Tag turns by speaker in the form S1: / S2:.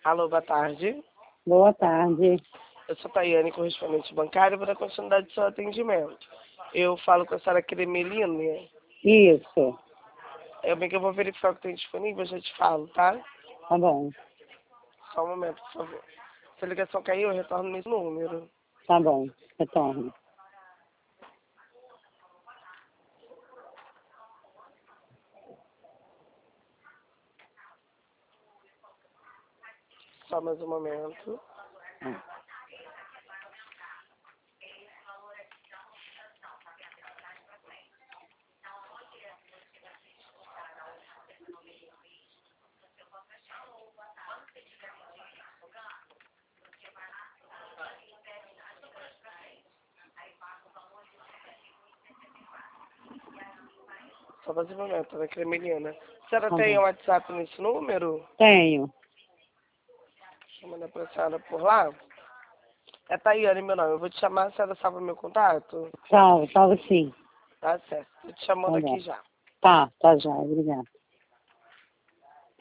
S1: Alô, boa tarde.
S2: Boa tarde.
S1: Eu sou Tayane, correspondente bancário, vou dar continuidade do seu atendimento. Eu falo com a senhora Cremeline.
S2: Isso,
S1: Eu bem que eu vou verificar o que tem disponível, eu já te falo, tá?
S2: tá bom,
S1: Só um momento, por favor. Se a ligação caiu, eu retorno nesse número.
S2: tá bom, retorno.
S1: Só mais um momento. Só mais um momento, né, Cremelina? A senhora
S2: Tá
S1: tem
S2: bom.
S1: o WhatsApp nesse número?
S2: Tenho.
S1: Deixa eu mandar pra senhora por lá. É Tayane, meu nome. Eu vou te chamar, a senhora salva meu contato?
S2: Salve sim.
S1: Tá certo. Tô te chamando
S2: Tá
S1: aqui
S2: bom.
S1: já.
S2: Tá já, obrigada.